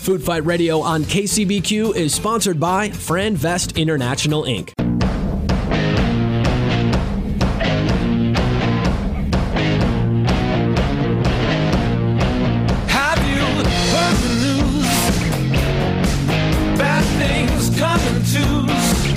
Food Fight Radio on KCBQ is sponsored by Franvest International, Inc. Have you heard the news? Bad things come in twos.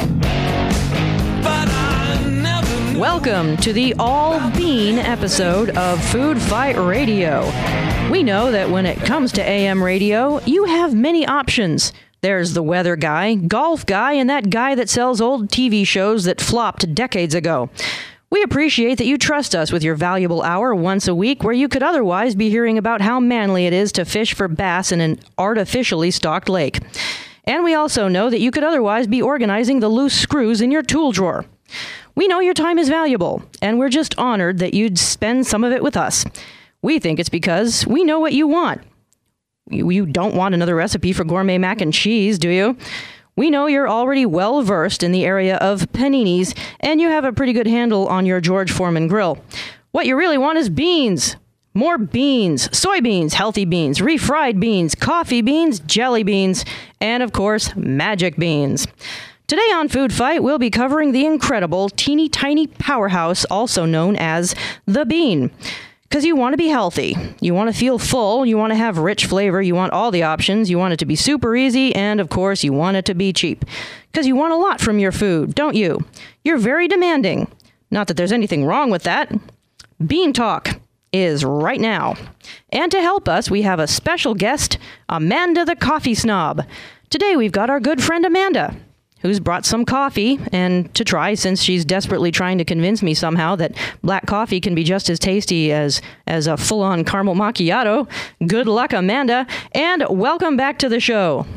But I never knew. Welcome to the all-bean episode of Food Fight Radio. We know that when it comes to AM radio, you have many options. There's the weather guy, golf guy, and that guy that sells old TV shows that flopped decades ago. We appreciate that you trust us with your valuable hour once a week where you could otherwise be hearing about how manly it is to fish for bass in an artificially stocked lake. And we also know that you could otherwise be organizing the loose screws in your tool drawer. We know your time is valuable, and we're just honored that you'd spend some of it with us. We think it's because we know what you want. You don't want another recipe for gourmet mac and cheese, do you? We know you're already well versed in the area of paninis, and you have a pretty good handle on your George Foreman grill. What you really want is beans. More beans, soybeans, healthy beans, refried beans, coffee beans, jelly beans, and of course, magic beans. Today on Food Fight, we'll be covering the incredible teeny tiny powerhouse, also known as the bean. Because you want to be healthy, you want to feel full, you want to have rich flavor, you want all the options, you want it to be super easy, and of course you want it to be cheap. Because you want a lot from your food, don't you? You're very demanding. Not that there's anything wrong with that. Bean Talk is right now. And to help us, we have a special guest, Amanda the Coffee Snob. Today we've got our good friend Amanda, who's brought some coffee and to try, since she's desperately trying to convince me somehow that black coffee can be just as tasty as a full-on caramel macchiato. Good luck, Amanda, and welcome back to the show.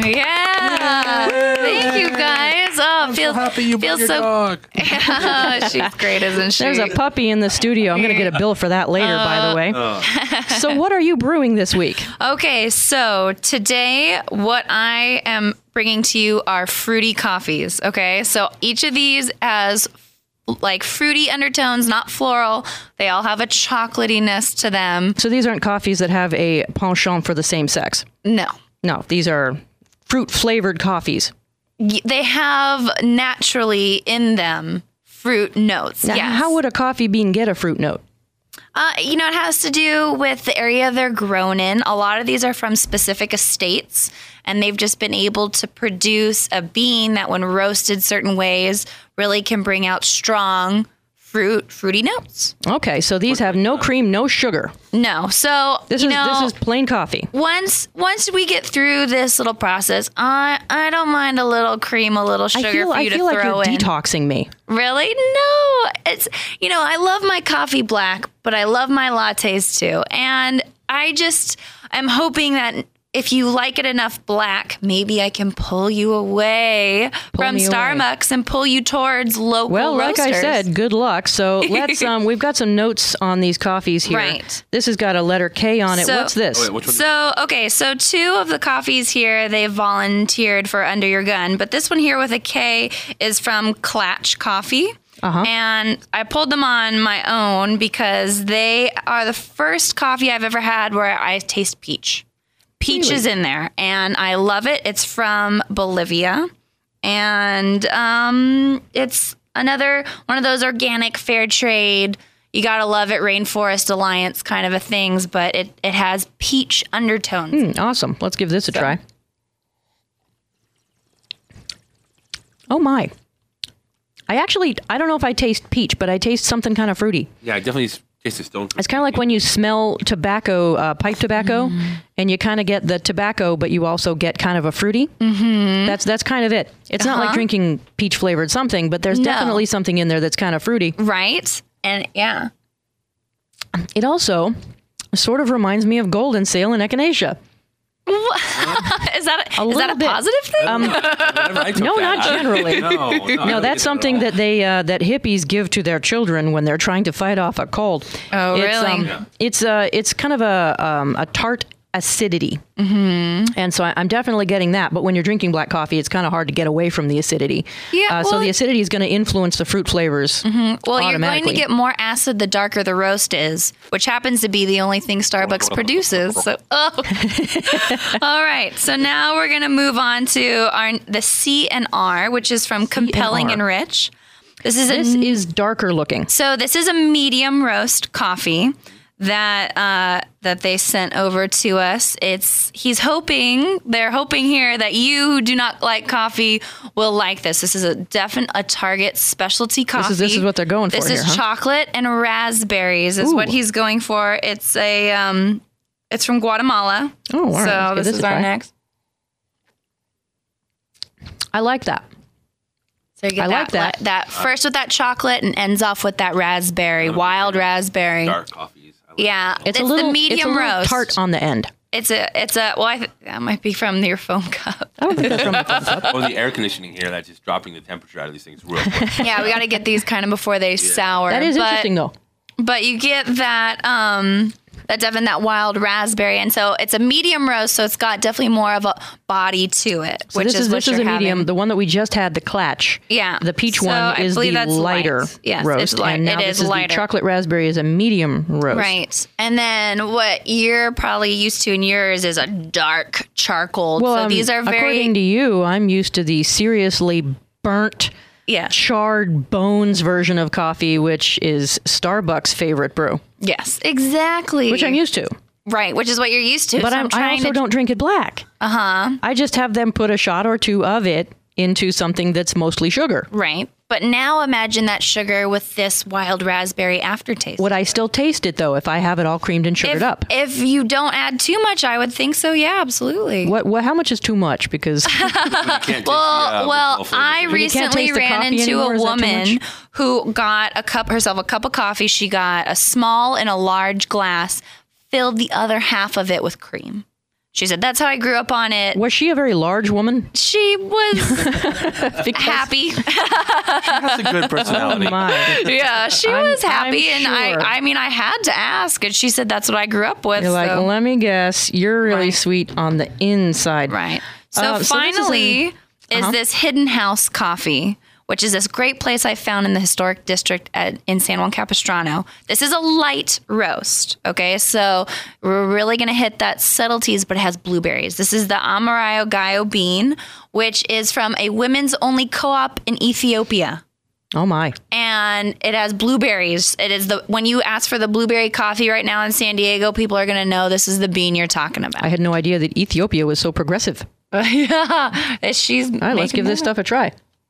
Yeah. Thank you, guys. Oh, I'm so happy you brought your dog. Yeah, she's great, isn't she? There's a puppy in the studio. I'm going to get a bill for that later, by the way. So what are you brewing this week? Okay, so today what I am bringing to you are fruity coffees, okay? So each of these has like fruity undertones, not floral. They all have a chocolatiness to them. So these aren't coffees that have a penchant for the same sex? No. No, these are fruit-flavored coffees. They have naturally in them fruit notes, Now, yes. how would a coffee bean get a fruit note? It has to do with the area they're grown in. A lot of these are from specific estates, and they've just been able to produce a bean that, when roasted certain ways, really can bring out strong fruity notes. Okay, so these have no cream, no sugar. No, so This is plain coffee. Once we get through this little process, I don't mind a little cream, a little sugar for you to throw I feel like you're in. detoxing me. Really? No. It's, I love my coffee black, but I love my lattes too. And I'm hoping that if you like it enough black, maybe I can pull you away from Starbucks and pull you towards local roasters. Like I said, good luck. So let's, we've got some notes on these coffees here. Right. This has got a letter K on it. What's this? Oh, wait, which one? So two of the coffees here, they volunteered for Under Your Gun, but this one here with a K is from Klatch Coffee. And I pulled them on my own because they are the first coffee I've ever had where I taste peach. Peach is in there, and I love it. It's from Bolivia, and it's another one of those organic, fair trade, you gotta love it, Rainforest Alliance kind of a things, but it has peach undertones. Awesome. Let's give this a try. Oh, my. I don't know if I taste peach, but I taste something kind of fruity. Yeah, I definitely taste the stone fruit. It's kind of like when you smell tobacco, pipe tobacco, and you kind of get the tobacco, but you also get kind of a fruity. Mm-hmm. That's kind of it. It's not like drinking peach flavored something, but there's definitely something in there that's kind of fruity. Right? And yeah. It also sort of reminds me of Golden Sale in Echinacea. Is that a positive thing? No, not generally. No, that's something that they that hippies give to their children when they're trying to fight off a cold. Oh, really? It's kind of a tart acidity. And so I'm definitely getting that. But when you're drinking black coffee, it's kind of hard to get away from the acidity. Yeah, so the acidity is going to influence the fruit flavors. Well, you're going to get more acid the darker the roast is, which happens to be the only thing Starbucks produces. So, all right. So now we're going to move on to the C&R, which is from Compelling and Rich. This is darker looking. So this is a medium roast coffee that they sent over to us. They're hoping here that you who do not like coffee will like this. This is a Target specialty coffee. This is what they're going for. This is chocolate and raspberries is what he's going for. It's from Guatemala. Oh, wow. So this is our next. I like that. So you get that first with that chocolate and ends off with that raspberry, wild raspberry. Dark coffees. Yeah, it's the medium roast. Tart on the end. That might be from your foam cup. I don't think that's from the foam cup. Or the air conditioning here that's just dropping the temperature out of these things real quick. Yeah, we got to get these kind of before they sour. That is interesting though. But you get that that wild raspberry, and so it's a medium roast, so it's got definitely more of a body to it. So this is a medium. The one that we just had, the Clatch. Yeah. The peach one is the lighter It's roast, light. and now this is the chocolate raspberry is a medium roast. Right. And then what you're probably used to in yours is a dark charcoal. Well, so these are very. According to you, I'm used to the seriously burnt. Yeah. Charred bones version of coffee, which is Starbucks' favorite brew. Yes, exactly. Which I'm used to. Right, which is what you're used to. But so I also don't drink it black. I just have them put a shot or two of it into something that's mostly sugar. Right. But now imagine that sugar with this wild raspberry aftertaste. Would I still taste it, though, if I have it all creamed and sugared up? If you don't add too much, I would think so. Yeah, absolutely. How much is too much? Because I recently ran into a woman who got herself a cup of coffee. She got a small and a large glass, filled the other half of it with cream. She said, that's how I grew up on it. Was she a very large woman? She was happy. She has a good personality. Oh my. Yeah, she was happy. And I had to ask. And she said, that's what I grew up with. You're like, let me guess. You're really sweet on the inside. Right. So finally is this Hidden House coffee, which is this great place I found in the historic district in San Juan Capistrano. This is a light roast, okay? So we're really going to hit that subtleties, but it has blueberries. This is the Amarillo Gallo bean, which is from a women's only co-op in Ethiopia. Oh my. And it has blueberries. It is when you ask for the blueberry coffee right now in San Diego, people are going to know this is the bean you're talking about. I had no idea that Ethiopia was so progressive. Yeah. She's all right, let's give this stuff a try.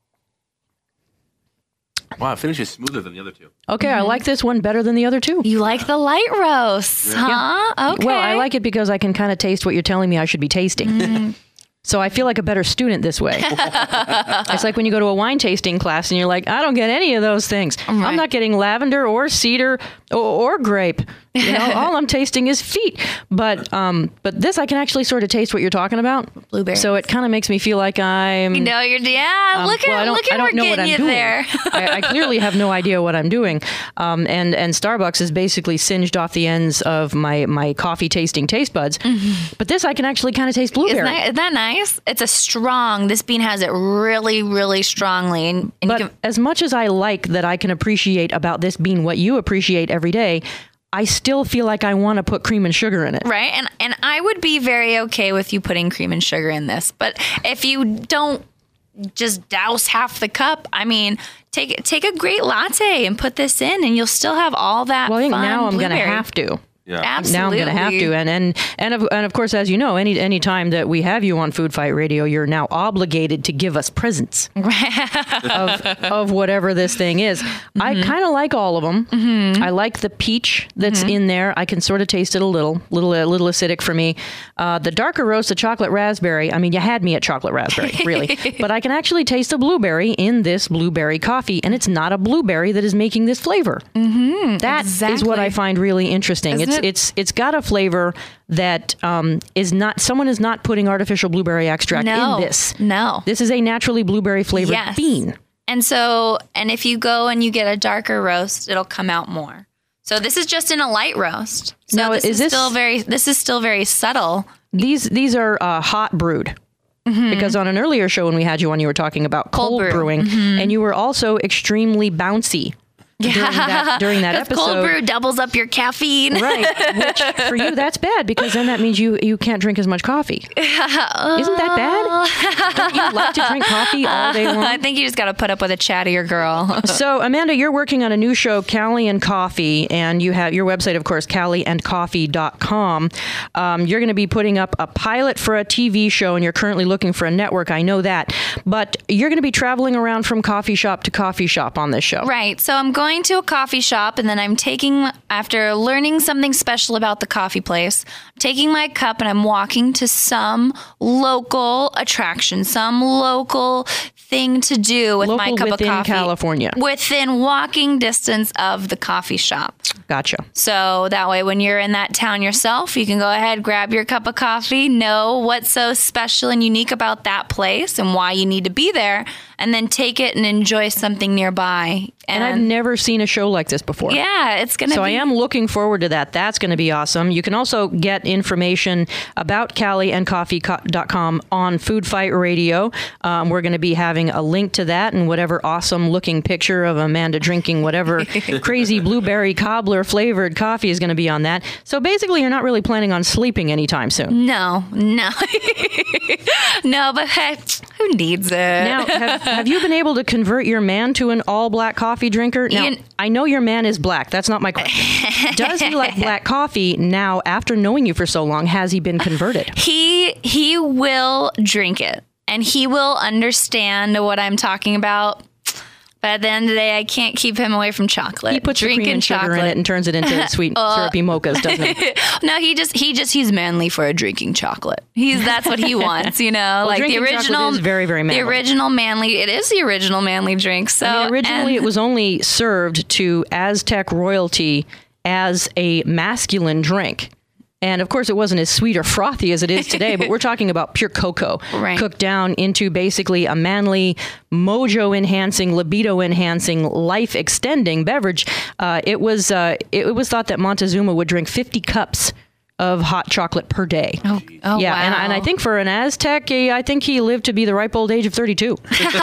Wow, it finishes smoother than the other two. Okay, I like this one better than the other two. You like the light roast, huh? Yeah. Okay. Well, I like it because I can kind of taste what you're telling me I should be tasting. So I feel like a better student this way. It's like when you go to a wine tasting class and you're like, I don't get any of those things. Right. I'm not getting lavender or cedar or grape. You know, all I'm tasting is feet. But this, I can actually sort of taste what you're talking about. Blueberry. So it kind of makes me feel like I'm. Look at we're getting you there. I clearly have no idea what I'm doing. And Starbucks has basically singed off the ends of my coffee tasting taste buds. But this, I can actually kind of taste blueberry. Isn't that nice? It's this bean has it really, really strongly. But as much as I like that I can appreciate about this bean what you appreciate every day, I still feel like I want to put cream and sugar in it. Right. And I would be very okay with you putting cream and sugar in this. But if you don't just douse half the cup, I mean, take a great latte and put this in and you'll still have all that fun now I'm going to have to. Yeah. Absolutely. Now I'm going to have to. And of course, as you know, any time that we have you on Food Fight Radio, you're now obligated to give us presents of whatever this thing is. I kind of like all of them. I like the peach that's in there. I can sort of taste it a little acidic for me. The darker roast, the chocolate raspberry. I mean, you had me at chocolate raspberry, really. But I can actually taste the blueberry in this blueberry coffee, and it's not a blueberry that is making this flavor. That is what I find really interesting. It's got a flavor that someone is not putting artificial blueberry extract in this. No. This is a naturally blueberry flavored bean. And if you go and you get a darker roast, it'll come out more. So this is just in a light roast. So Now, this is still very subtle. These are hot brewed. Because on an earlier show when we had you on, you were talking about cold brewing, and you were also extremely bouncy. During that episode. Cold brew doubles up your caffeine. Right. Which for you, that's bad because then that means you can't drink as much coffee. Isn't that bad? Don't you like to drink coffee all day long? I think you just got to put up with a chattier girl. So, Amanda, you're working on a new show, Callie and Coffee, and you have your website, of course, callieandcoffee.com. You're going to be putting up a pilot for a TV show, and you're currently looking for a network. I know that. But you're going to be traveling around from coffee shop to coffee shop on this show. Right. So I'm going to a coffee shop, and then I'm taking, after learning something special about the coffee place, I'm taking my cup and I'm walking to some local attraction, some local thing to do with my cup of coffee. Within California. Within walking distance of the coffee shop. Gotcha. So that way, when you're in that town yourself, you can go ahead, grab your cup of coffee, know what's so special and unique about that place and why you need to be there, and then take it and enjoy something nearby. And I've never seen a show like this before. Yeah, it's going to be. So I am looking forward to that. That's going to be awesome. You can also get information about callieandcoffee.com on Food Fight Radio. We're going to be having a link to that and whatever awesome looking picture of Amanda drinking whatever crazy blueberry cobbler flavored coffee is going to be on that. So basically, you're not really planning on sleeping anytime soon. No. No, but hey, who needs it? Now, have you been able to convert your man to an all-black coffee drinker? Now, I know your man is black. That's not my question. Does he like black coffee now, after knowing you for so long? Has he been converted? He will drink it, and he will understand what I'm talking about. But at the end of the day, I can't keep him away from chocolate. He puts cream and sugar in it and turns it into sweet syrupy mochas, doesn't he? No, he's manly for a drinking chocolate. That's what he wants, you know. Well, like the original is very, very manly. The original manly, it is the original manly drink. So originally it was only served to Aztec royalty as a masculine drink. And of course, it wasn't as sweet or frothy as it is today, but we're talking about pure cocoa, right, cooked down into basically a manly, mojo-enhancing, libido-enhancing, life-extending beverage. It was thought that Montezuma would drink 50 cups of hot chocolate per day. Oh yeah, wow. and I think for an Aztec, I think he lived to be the ripe old age of 32,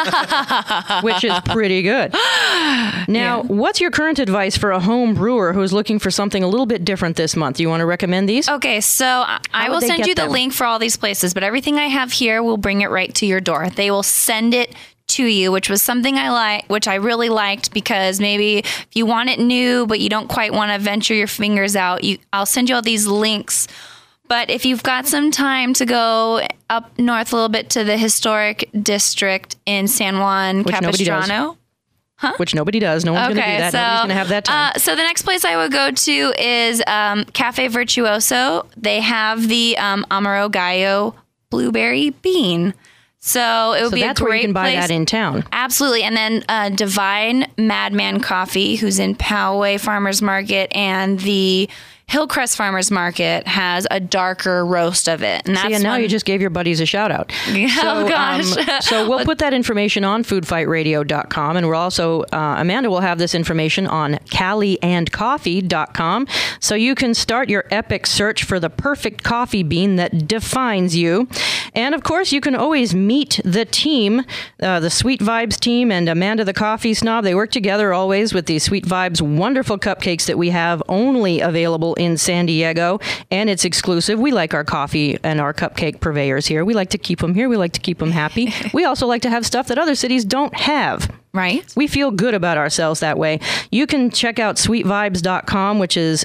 which is pretty good. Now, what's your current advice for a home brewer who's looking for something a little bit different this month? You want to recommend these? Okay, so I will send you the link for all these places, but everything I have here will bring it right to your door. They will send it to you, which was something which I really liked, because maybe if you want it new, but you don't quite want to venture your fingers out, I'll send you all these links. But if you've got some time to go up north a little bit to the historic district in San Juan Capistrano. Which nobody does. No one's going to do that. Nobody's going to have that time. So the next place I would go to is Cafe Virtuoso. They have the Amaro Gallo blueberry bean. So it would be a great place. That's where you can buy that in town. Absolutely. And then Divine Madman Coffee, who's in Poway Farmers Market, and the Hillcrest Farmers Market has a darker roast of it. And that's now you just gave your buddies a shout out. Oh, gosh. So we'll put that information on foodfightradio.com. And we're also, Amanda will have this information on callieandcoffee.com. So you can start your epic search for the perfect coffee bean that defines you. And of course, you can always meet the team, the Sweet Vibes team and Amanda the Coffee Snob. They work together always with the Sweet Vibes wonderful cupcakes that we have only available in San Diego, and it's exclusive. We like our coffee and our cupcake purveyors here. We like to keep them here. We like to keep them happy. We also like to have stuff that other cities don't have. Right. We feel good about ourselves that way. You can check out sweetvibes.com, which is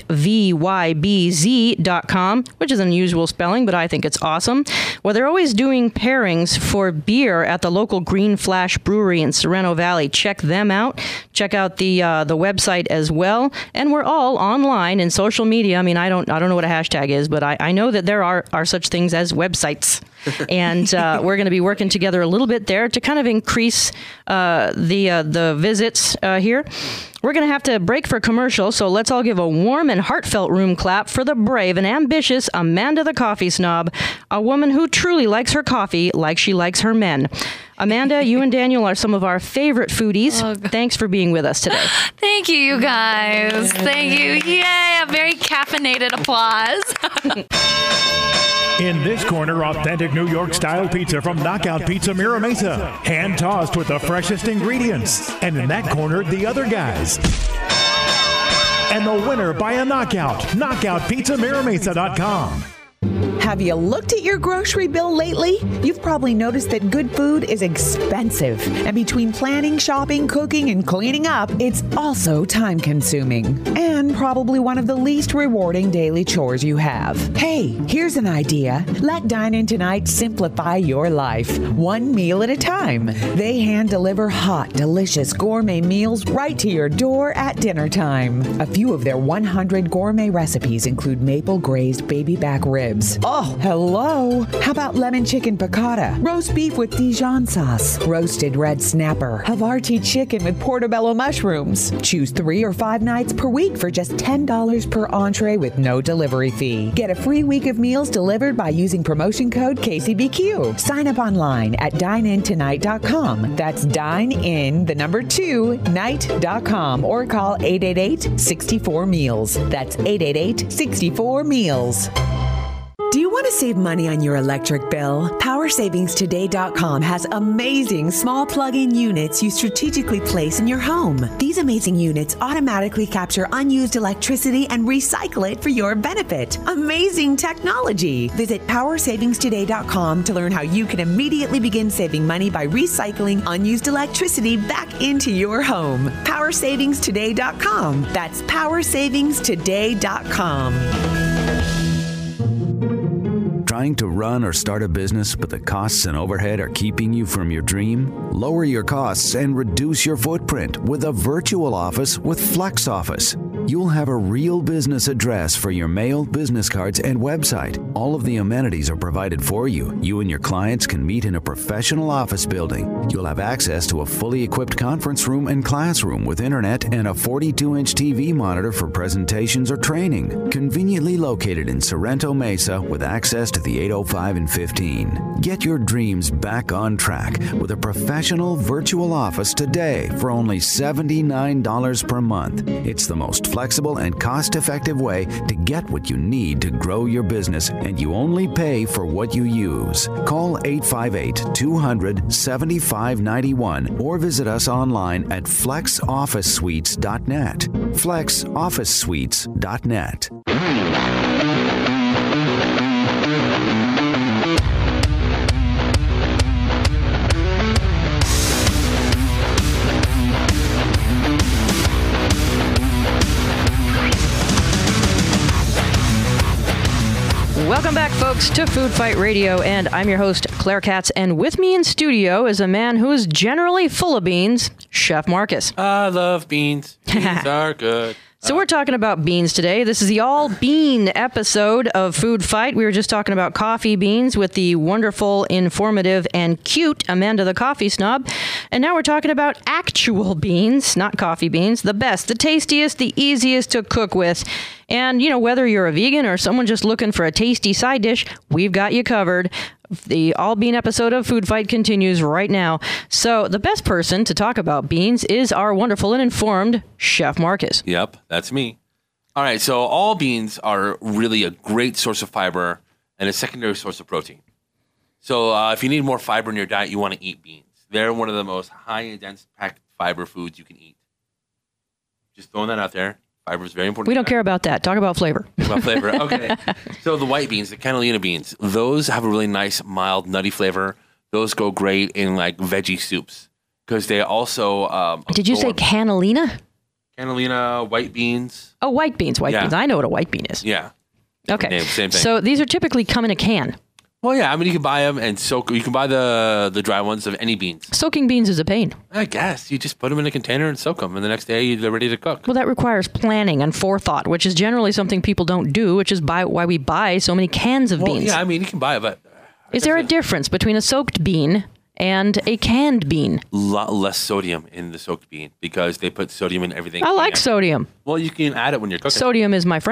sweetvybz.com, which is unusual spelling, but I think it's awesome. Well, they're always doing pairings for beer at the local Green Flash Brewery in Sorrento Valley. Check them out. Check out the website as well. And we're all online in social media. I mean, I don't know what a hashtag is, but I know that there are such things as websites. And we're going to be working together a little bit there to kind of increase the visits here. We're going to have to break for commercial, so let's all give a warm and heartfelt room clap for the brave and ambitious Amanda the Coffee Snob, a woman who truly likes her coffee like she likes her men. Amanda, you and Daniel are some of our favorite foodies. Thanks for being with us today. Thank you, you guys. Thank you. Yay, a very caffeinated applause. In this corner, authentic New York-style pizza from Knockout Pizza Mira Mesa. Hand-tossed with the freshest ingredients. And in that corner, the other guys. And the winner by a knockout, knockoutpizzamiramesa.com. Have you looked at your grocery bill lately? You've probably noticed that good food is expensive. And between planning, shopping, cooking, and cleaning up, it's also time-consuming. And probably one of the least rewarding daily chores you have. Hey, here's an idea. Let Dine In Tonight simplify your life, one meal at a time. They hand-deliver hot, delicious gourmet meals right to your door at dinner time. A few of their 100 gourmet recipes include maple glazed baby back ribs. Oh, hello. How about lemon chicken piccata, roast beef with Dijon sauce, roasted red snapper, Havarti chicken with portobello mushrooms. Choose 3 or 5 nights per week for just $10 per entree with no delivery fee. Get a free week of meals delivered by using promotion code KCBQ. Sign up online at dineintonight.com. That's dine-in, the number 2, night.com, or call 888-64-MEALS. That's 888-64-MEALS. Do you want to save money on your electric bill? PowerSavingsToday.com has amazing small plug-in units you strategically place in your home. These amazing units automatically capture unused electricity and recycle it for your benefit. Amazing technology! Visit PowerSavingsToday.com to learn how you can immediately begin saving money by recycling unused electricity back into your home. PowerSavingsToday.com. That's PowerSavingsToday.com. Trying to run or start a business, but the costs and overhead are keeping you from your dream? Lower your costs and reduce your footprint with a virtual office with Flex Office. You'll have a real business address for your mail, business cards, and website. All of the amenities are provided for you. You and your clients can meet in a professional office building. You'll have access to a fully equipped conference room and classroom with internet and a 42-inch TV monitor for presentations or training. Conveniently located in Sorrento Mesa with access to the 805 and 15. Get your dreams back on track with a professional virtual office today for only $79 per month. It's the most flexible and cost-effective way to get what you need to grow your business, and you only pay for what you use. Call 858-200-7591 or visit us online at flexofficesuites.net. flexofficesuites.net. Welcome back, folks, to Food Fight Radio, and I'm your host, Claire Katz, and with me in studio is a man who is generally full of beans, Chef Marcus. I love beans. Beans are good. So we're talking about beans today. This is the all-bean episode of Food Fight. We were just talking about coffee beans with the wonderful, informative, and cute Amanda the Coffee Snob. And now we're talking about actual beans, not coffee beans. The best, the tastiest, the easiest to cook with. And, you know, whether you're a vegan or someone just looking for a tasty side dish, we've got you covered. The all-bean episode of Food Fight continues right now. So the best person to talk about beans is our wonderful and informed Chef Marcus. Yep, that's me. All right, so all beans are really a great source of fiber and a secondary source of protein. So if you need more fiber in your diet, you want to eat beans. They're one of the most high and dense packed fiber foods you can eat. Just throwing that out there. Fiber is very important. We don't care about that. Talk about flavor. About flavor. Okay. So the white beans, the cannellini beans, those have a really nice, mild, nutty flavor. Those go great in like veggie soups because they also. Did you say cannellina? Cannellina, white beans. Oh, white beans. White beans. I know what a white bean is. Yeah. Okay. Same thing. So these are typically come in a can. Well, yeah. I mean, you can buy them and soak. You can buy the dry ones of any beans. Soaking beans is a pain. I guess you just put them in a container and soak them, and the next day they're ready to cook. Well, that requires planning and forethought, which is generally something people don't do, which is why we buy so many cans of beans. Yeah, I mean, you can buy it, but is there a difference between a soaked bean and a canned bean? A lot less sodium in the soaked bean because they put sodium in everything. I like sodium. Well, you can add it when you're cooking. Sodium is my friend.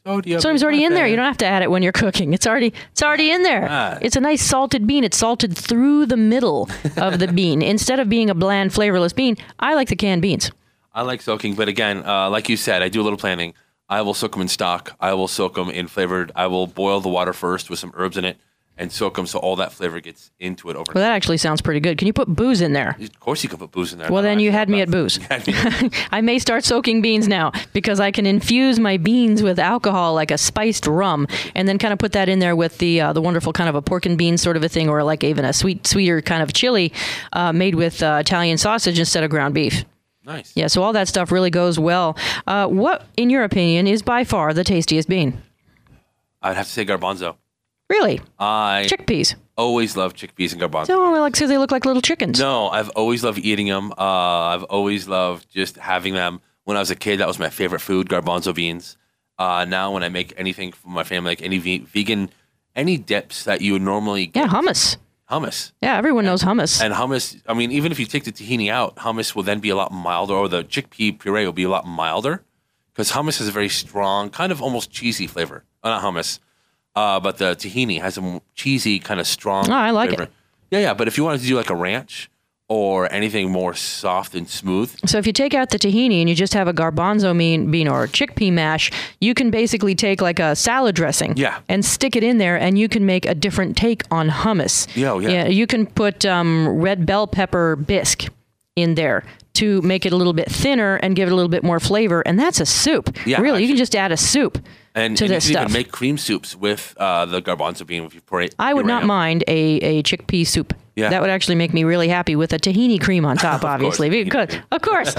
Sodium's already in there. You don't have to add it when you're cooking. It's already in there. It's a nice salted bean. It's salted through the middle of the bean. Instead of being a bland, flavorless bean, I like the canned beans. I like soaking, but again, like you said, I do a little planning. I will soak them in stock. I will soak them in flavored. I will boil the water first with some herbs in it and soak them so all that flavor gets into it overnight. Well, that actually sounds pretty good. Can you put booze in there? Of course you can put booze in there. Well, then you had me at booze. I may start soaking beans now because I can infuse my beans with alcohol like a spiced rum and then kind of put that in there with the wonderful kind of a pork and beans sort of a thing, or like even a sweeter kind of chili made with Italian sausage instead of ground beef. Nice. Yeah, so all that stuff really goes well. What, in your opinion, is by far the tastiest bean? I'd have to say garbanzo. Really? Chickpeas. Always loved chickpeas and garbanzo. So, like, so they look like little chickens. No, I've always loved eating them. I've always loved just having them. When I was a kid, that was my favorite food, garbanzo beans. Now when I make anything for my family, like any vegan, any dips that you would normally get. Yeah, hummus. Hummus. Yeah, everyone knows hummus. And hummus, I mean, even if you take the tahini out, hummus will then be a lot milder, or the chickpea puree will be a lot milder, because hummus has a very strong, kind of almost cheesy flavor. Not hummus, but the tahini has a cheesy, kind of strong I like flavor. it. Yeah, but if you wanted to do like a ranch or anything more soft and smooth. So if you take out the tahini and you just have a garbanzo bean or a chickpea mash, you can basically take like a salad dressing and stick it in there, and you can make a different take on hummus. Yeah, you can put red bell pepper bisque in there to make it a little bit thinner and give it a little bit more flavor, and that's a soup. Yeah, really, you can just add a soup to this you can stuff. even make cream soups with the garbanzo bean if you pour it. I would not mind a chickpea soup. Yeah. That would actually make me really happy with a tahini cream on top, obviously. Of course.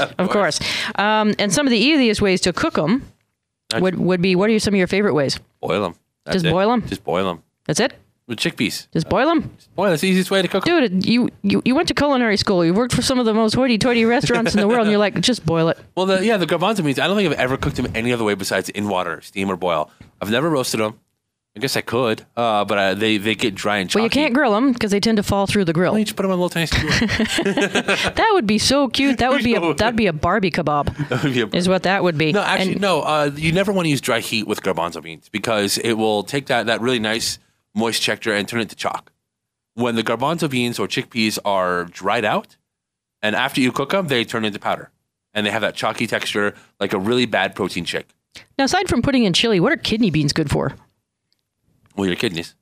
And some of the easiest ways to cook them would be, what are some of your favorite ways? Boil them. Just boil them? Just boil them. That's it? With chickpeas. Just boil them? Boil, that's the easiest way to cook them. Dude, you went to culinary school. You worked for some of the most hoity-toity restaurants in the world, and you're like, just boil it. Well, the garbanzo beans, I don't think I've ever cooked them any other way besides in water, steam or boil. I've never roasted them. I guess I could, but they get dry and chalky. Well, you can't grill them because they tend to fall through the grill. Well, you just put them on a little tiny skewer. That would be so cute. That'd be a Barbie kebab. That would be is what that would be. No, actually, you never want to use dry heat with garbanzo beans because it will take that really nice moist texture and turn it to chalk. When the garbanzo beans or chickpeas are dried out, and after you cook them, they turn into powder, and they have that chalky texture like a really bad protein shake. Now, aside from putting in chili, what are kidney beans good for? Well, your kidneys.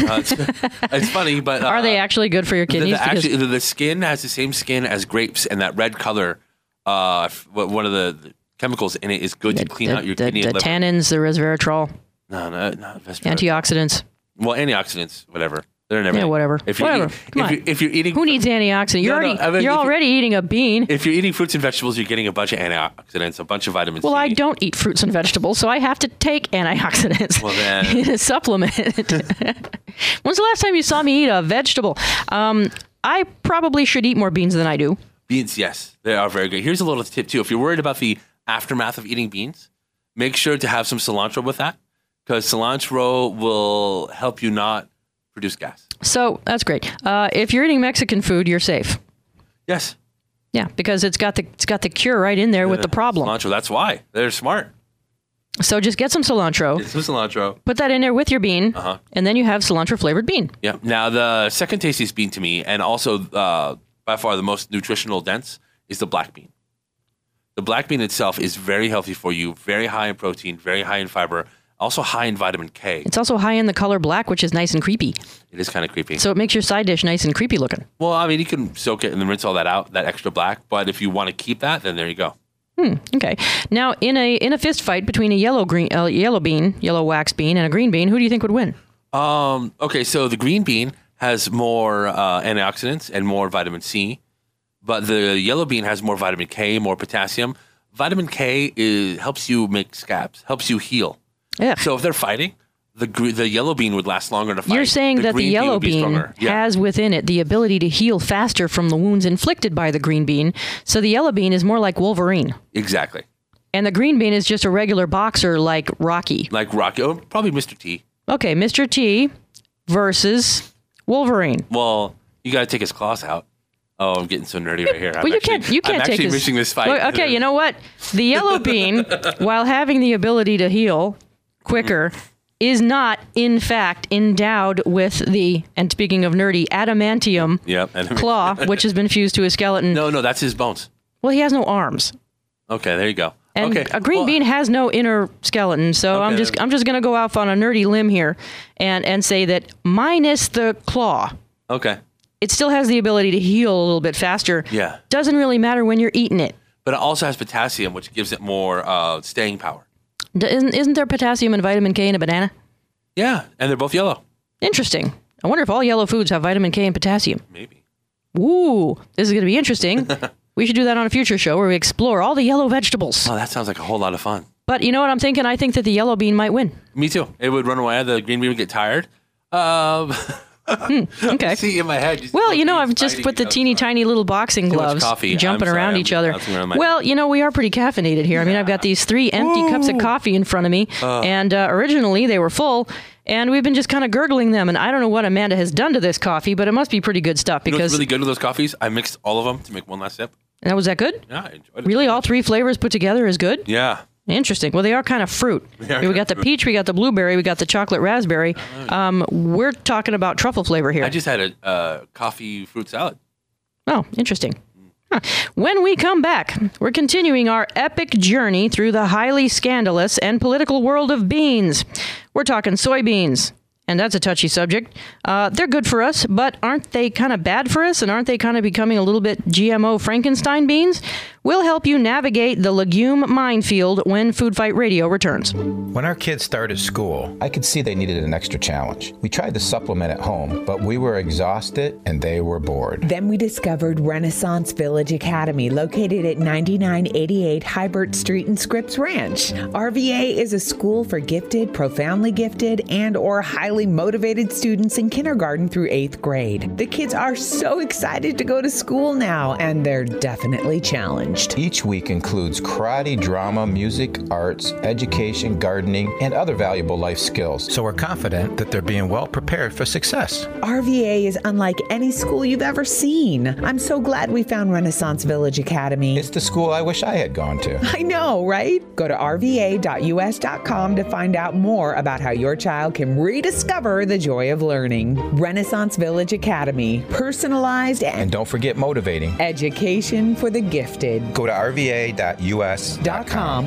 It's funny, but are they actually good for your kidneys? The skin has the same skin as grapes, and that red color, one of the chemicals in it is good to clean out your kidney and liver. The tannins, the resveratrol. No, antioxidants. Well, antioxidants, whatever. They're never. Yeah, whatever. If you're eating, who needs antioxidants? You're already eating a bean. If you're eating fruits and vegetables, you're getting a bunch of antioxidants, a bunch of vitamins. Well, I don't eat fruits and vegetables, so I have to take antioxidants. Well, then supplement. When's the last time you saw me eat a vegetable? I probably should eat more beans than I do. Beans, yes, they are very good. Here's a little tip too: if you're worried about the aftermath of eating beans, make sure to have some cilantro with that, because cilantro will help you not produce gas. So that's great. If you're eating Mexican food, you're safe. Yes. Yeah, because it's got the cure right in there with the problem. Cilantro. That's why they're smart. So just get some cilantro. Get some cilantro. Put that in there with your bean, and then you have cilantro flavored bean. Yeah. Now the second tastiest bean to me, and also by far the most nutritional dense, is the black bean. The black bean itself is very healthy for you. Very high in protein. Very high in fiber. Also high in vitamin K. It's also high in the color black, which is nice and creepy. It is kind of creepy. So it makes your side dish nice and creepy looking. Well, I mean, you can soak it and then rinse all that out, that extra black. But if you want to keep that, then there you go. Okay. Now, in a fist fight between a yellow wax bean, and a green bean, who do you think would win? Okay, so the green bean has more antioxidants and more vitamin C, but the yellow bean has more vitamin K, more potassium. Vitamin K helps you make scabs, helps you heal. Yeah. So if they're fighting, the yellow bean would last longer to fight. You're saying that the yellow bean has within it the ability to heal faster from the wounds inflicted by the green bean. So the yellow bean is more like Wolverine. Exactly. And the green bean is just a regular boxer like Rocky. Like Rocky. Oh, probably Mr. T. Okay, Mr. T versus Wolverine. Well, you got to take his claws out. Oh, I'm getting so nerdy right here. Well, you can't I'm take missing this fight. Well, okay, you know what? The yellow bean, while having the ability to heal, quicker, is not, in fact, endowed with the, and speaking of nerdy, adamantium claw, which has been fused to his skeleton. No, that's his bones. Well, he has no arms. Okay, there you go. And a green bean has no inner skeleton, so I'm just going to go off on a nerdy limb here and say that minus the claw, it still has the ability to heal a little bit faster. Yeah. Doesn't really matter when you're eating it. But it also has potassium, which gives it more staying power. Isn't there potassium and vitamin K in a banana? Yeah, and they're both yellow. Interesting. I wonder if all yellow foods have vitamin K and potassium. Maybe. Ooh, this is going to be interesting. We should do that on a future show where we explore all the yellow vegetables. Oh, that sounds like a whole lot of fun. But you know what I'm thinking? I think that the yellow bean might win. Me too. It would run away. The green bean would get tired. Okay. See in my head. Well, I've just put the teeny tiny little boxing gloves jumping around each other. Well, we are pretty caffeinated here. I mean, I've got these 3 empty cups of coffee in front of me, and originally they were full, and we've been just kind of gurgling them, and I don't know what Amanda has done to this coffee, but it must be pretty good stuff. Because what's really good with those coffees? I mixed all of them to make one last sip. And was that good? Yeah, I enjoyed it. Really, all 3 flavors put together is good? Yeah. Interesting. Well, they are kind of fruit. We got the peach, we got the blueberry, we got the chocolate raspberry. We're talking about truffle flavor here. I just had a coffee fruit salad. Oh, interesting. Huh. When we come back, we're continuing our epic journey through the highly scandalous and political world of beans. We're talking soybeans. And that's a touchy subject. They're good for us, but aren't they kind of bad for us? And aren't they kind of becoming a little bit GMO Frankenstein beans? We'll help you navigate the legume minefield when Food Fight Radio returns. When our kids started school, I could see they needed an extra challenge. We tried to supplement at home, but we were exhausted and they were bored. Then we discovered Renaissance Village Academy, located at 9988 Hybert Street in Scripps Ranch. RVA is a school for gifted, profoundly gifted, and or highly motivated students in kindergarten through 8th grade. The kids are so excited to go to school now, and they're definitely challenged. Each week includes karate, drama, music, arts, education, gardening, and other valuable life skills. So we're confident that they're being well prepared for success. RVA is unlike any school you've ever seen. I'm so glad we found Renaissance Village Academy. It's the school I wish I had gone to. I know, right? Go to rva.us.com to find out more about how your child can rediscover the joy of learning. Renaissance Village Academy. Personalized and don't forget motivating. Education for the gifted. Go to rva.us.com.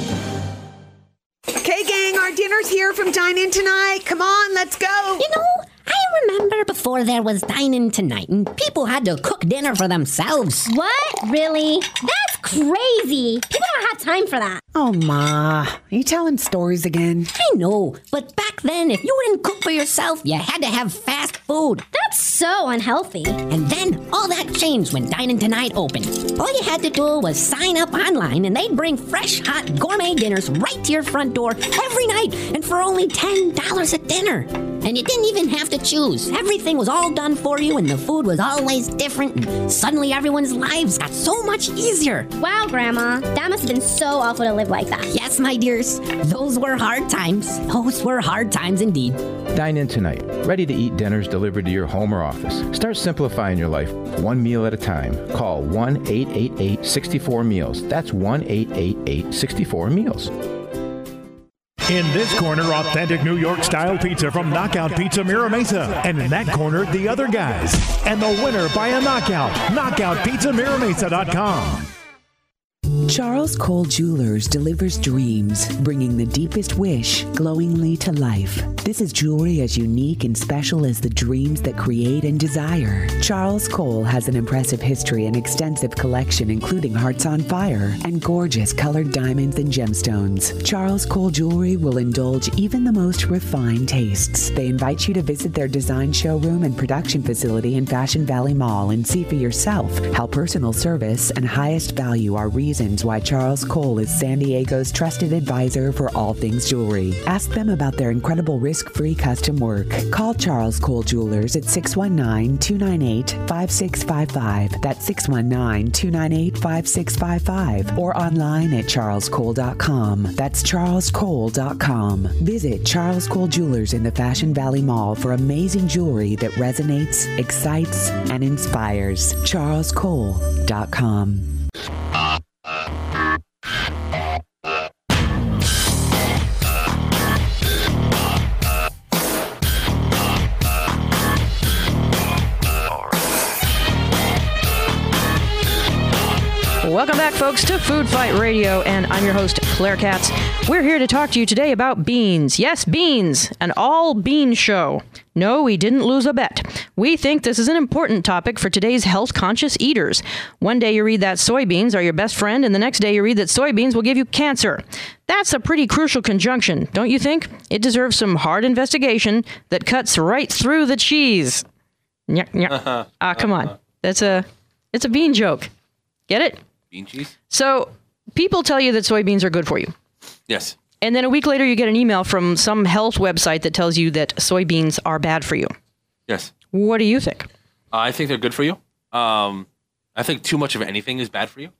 Okay, gang, our dinner's here from Dine In Tonight. Come on, let's go. I remember before there was Dine-In Tonight, and people had to cook dinner for themselves. What? Really? That's crazy. People don't have time for that. Oh, Ma. Are you telling stories again? I know, but back then, if you didn't cook for yourself, you had to have fast food. That's so unhealthy. And then all that changed when Dine-In Tonight opened. All you had to do was sign up online, and they'd bring fresh, hot, gourmet dinners right to your front door every night, and for only $10 a dinner. And you didn't even have to choose. Everything was all done for you, and the food was always different, and suddenly everyone's lives got so much easier. Wow, Grandma. That must have been so awful to live like that. Yes, my dears. Those were hard times. Those were hard times indeed. Dine In Tonight. Ready to eat dinners delivered to your home or office. Start simplifying your life one meal at a time. Call 1-888-64-MEALS. That's 1-888-64-MEALS. In this corner, authentic New York-style pizza from Knockout Pizza Mira Mesa. And in that corner, the other guys. And the winner by a knockout, knockoutpizzaMiraMesa.com. Charles Cole Jewelers delivers dreams, bringing the deepest wish glowingly to life. This is jewelry as unique and special as the dreams that create and desire. Charles Cole has an impressive history and extensive collection, including Hearts on Fire and gorgeous colored diamonds and gemstones. Charles Cole Jewelry will indulge even the most refined tastes. They invite you to visit their design showroom and production facility in Fashion Valley Mall and see for yourself how personal service and highest value are reasons why Charles Cole is San Diego's trusted advisor for all things jewelry. Ask them about their incredible risk-free custom work. Call Charles Cole Jewelers at 619-298-5655. That's 619-298-5655. Or online at charlescole.com. That's charlescole.com. Visit Charles Cole Jewelers in the Fashion Valley Mall for amazing jewelry that resonates, excites, and inspires. charlescole.com. Welcome back, folks, to Food Fight Radio, and I'm your host, Claire Katz. We're here to talk to you today about beans. Yes, beans, an all-bean show. No, we didn't lose a bet. We think this is an important topic for today's health-conscious eaters. One day you read that soybeans are your best friend, and the next day you read that soybeans will give you cancer. That's a pretty crucial conjunction, don't you think? It deserves some hard investigation that cuts right through the cheese. Come on. It's a bean joke. Get it? Bean cheese? So people tell you that soybeans are good for you. Yes. And then a week later, you get an email from some health website that tells you that soybeans are bad for you. Yes. What do you think? I think they're good for you. I think too much of anything is bad for you.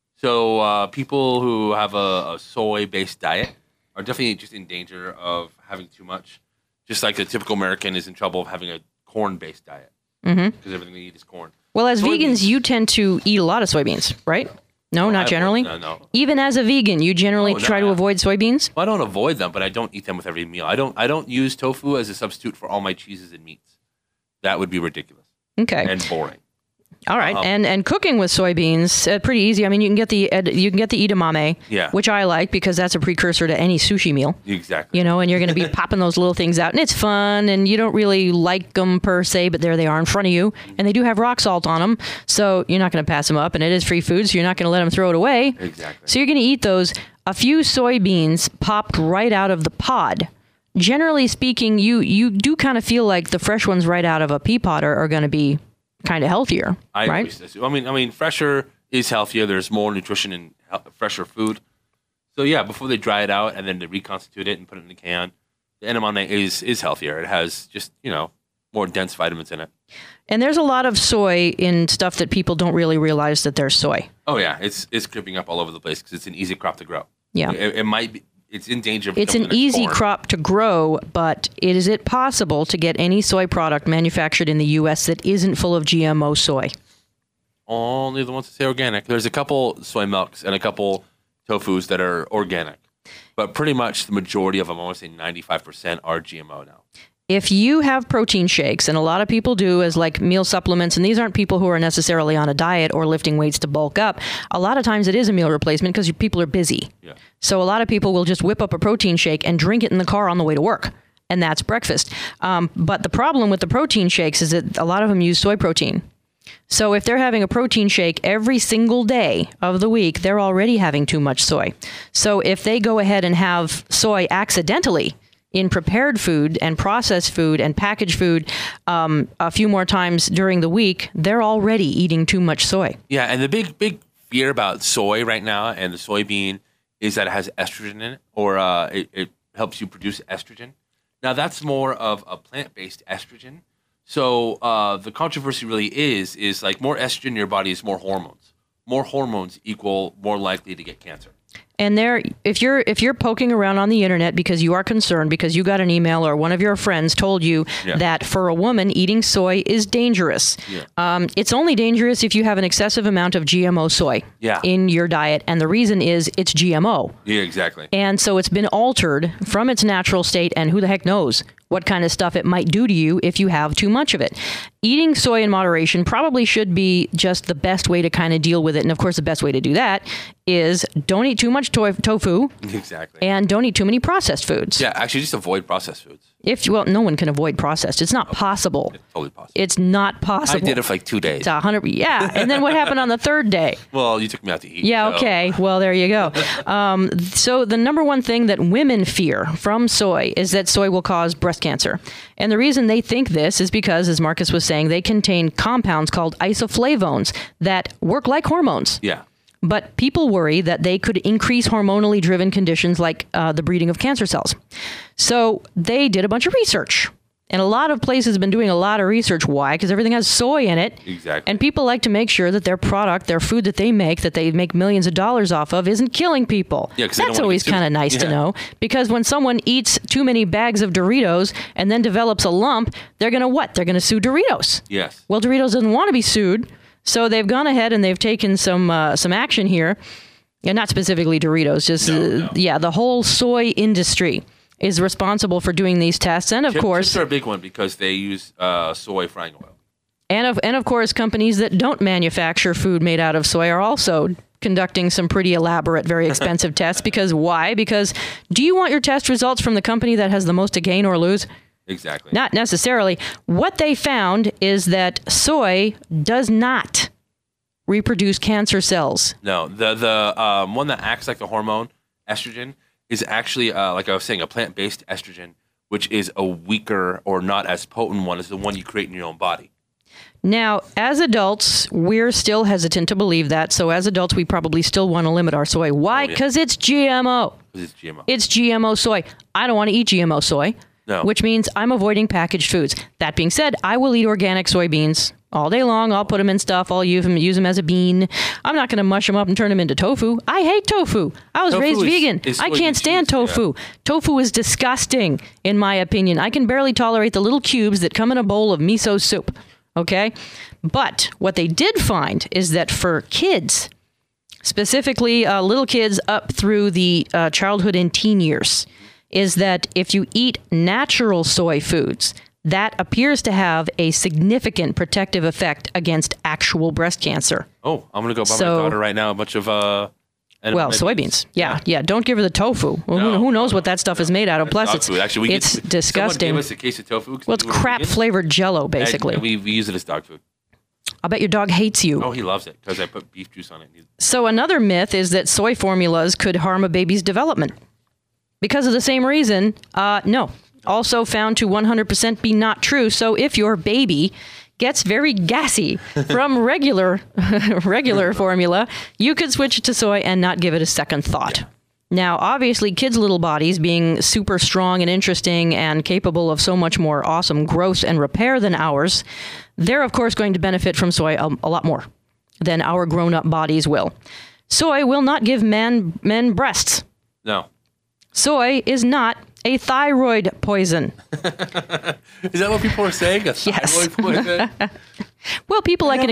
So people who have a soy-based diet are definitely just in danger of having too much. Just like the typical American is in trouble of having a corn-based diet. Because everything they eat is corn. Well, as vegans, you tend to eat a lot of soybeans, right? No, not generally? No. Even as a vegan, you generally try to avoid soybeans? Well, I don't avoid them, but I don't eat them with every meal. I don't use tofu as a substitute for all my cheeses and meats. That would be ridiculous. Okay. And boring. All right, and cooking with soybeans, pretty easy. I mean, you can get the edamame, which I like because that's a precursor to any sushi meal. Exactly. You know, and you're going to be popping those little things out, and it's fun, and you don't really like them per se, but there they are in front of you, and they do have rock salt on them, so you're not going to pass them up, and it is free food, so you're not going to let them throw it away. Exactly. So you're going to eat those. A few soybeans popped right out of the pod. Generally speaking, you do kind of feel like the fresh ones right out of a pea pod are going to be kind of healthier, right? I mean, fresher is healthier. There's more nutrition in fresher food. So yeah, before they dry it out and then they reconstitute it and put it in a can, the edamame is healthier. It has just more dense vitamins in it. And there's a lot of soy in stuff that people don't really realize that there's soy. Oh yeah, it's creeping up all over the place because it's an easy crop to grow. Yeah, it might be. It's in danger of It's an easy crop to grow, but is it possible to get any soy product manufactured in the U.S. that isn't full of GMO soy? Only the ones that say organic. There's a couple soy milks and a couple tofus that are organic. But pretty much the majority of them, I want to say 95%, are GMO now. If you have protein shakes, and a lot of people do as like meal supplements, and these aren't people who are necessarily on a diet or lifting weights to bulk up, a lot of times it is a meal replacement because people are busy. Yeah. So a lot of people will just whip up a protein shake and drink it in the car on the way to work. And that's breakfast. But the problem with the protein shakes is that a lot of them use soy protein. So if they're having a protein shake every single day of the week, they're already having too much soy. So if they go ahead and have soy accidentally in prepared food and processed food and packaged food a few more times during the week, they're already eating too much soy. Yeah, and the big fear about soy right now and the soybean is that it has estrogen in it, or it helps you produce estrogen. Now, that's more of a plant-based estrogen. So the controversy really is like more estrogen in your body is more hormones. More hormones equal more likely to get cancer. And if you're poking around on the internet because you are concerned because you got an email or one of your friends told you that for a woman eating soy is dangerous. Yeah. It's only dangerous if you have an excessive amount of GMO soy in your diet, and the reason is it's GMO. Yeah, exactly. And so it's been altered from its natural state, and who the heck knows what kind of stuff it might do to you if you have too much of it. Eating soy in moderation probably should be just the best way to kind of deal with it. And of course, the best way to do that is don't eat too much tofu. Exactly. And don't eat too many processed foods. Yeah, actually just avoid processed foods. No one can avoid processed. It's not possible. It's totally possible. It's not possible. I did it for like 2 days. It's 100. Yeah. And then what happened on the third day? Well, you took me out to eat. Yeah. So. Okay. Well, there you go. So the number one thing that women fear from soy is that soy will cause breast cancer. And the reason they think this is because, as Marcus was saying, they contain compounds called isoflavones that work like hormones. Yeah. But people worry that they could increase hormonally driven conditions like the breeding of cancer cells. So they did a bunch of research. And a lot of places have been doing a lot of research. Why? Because everything has soy in it. Exactly. And people like to make sure that their product, their food that they make millions of dollars off of, isn't killing people. Yeah, that's always kind of nice to know. Because when someone eats too many bags of Doritos and then develops a lump, they're going to what? They're going to sue Doritos. Yes. Well, Doritos doesn't want to be sued. So they've gone ahead and they've taken some action here. Yeah, not specifically Doritos, just the whole soy industry is responsible for doing these tests, and of course, chips are a big one because they use soy frying oil. And of course, companies that don't manufacture food made out of soy are also conducting some pretty elaborate, very expensive tests. Because why? Because do you want your test results from the company that has the most to gain or lose? Exactly. Not necessarily. What they found is that soy does not reproduce cancer cells. No, the one that acts like the hormone, estrogen, is actually, like I was saying, a plant-based estrogen, which is a weaker or not as potent one as the one you create in your own body. Now, as adults, we're still hesitant to believe that. So as adults, we probably still want to limit our soy. Why? Because it's GMO. It's GMO. It's GMO soy. I don't want to eat GMO soy, which means I'm avoiding packaged foods. That being said, I will eat organic soybeans all day long. I'll put them in stuff. I'll use them as a bean. I'm not going to mush them up and turn them into tofu. I hate tofu. I was raised vegan. I can't stand tofu. Yeah. Tofu is disgusting, in my opinion. I can barely tolerate the little cubes that come in a bowl of miso soup. Okay? But what they did find is that for kids, specifically little kids up through the childhood and teen years, is that if you eat natural soy foods, that appears to have a significant protective effect against actual breast cancer. Oh, I'm going to go buy my daughter right now a bunch of... soybeans. Yeah. Don't give her the tofu. Well, who knows what that stuff is made out of? Plus, it's disgusting. Someone gave us a case of tofu. Well, it's crap-flavored Jell-O, basically. We use it as dog food. I bet your dog hates you. Oh, he loves it because I put beef juice on it. So another myth is that soy formulas could harm a baby's development. Because of the same reason, no. Also found to 100% be not true. So if your baby gets very gassy from regular formula, you could switch it to soy and not give it a second thought. Yeah. Now, obviously, kids' little bodies being super strong and interesting and capable of so much more awesome growth and repair than ours, they're, of course, going to benefit from soy a lot more than our grown-up bodies will. Soy will not give men breasts. No. Soy is not a thyroid poison. Is that what people are saying? A thyroid poison? Well, people like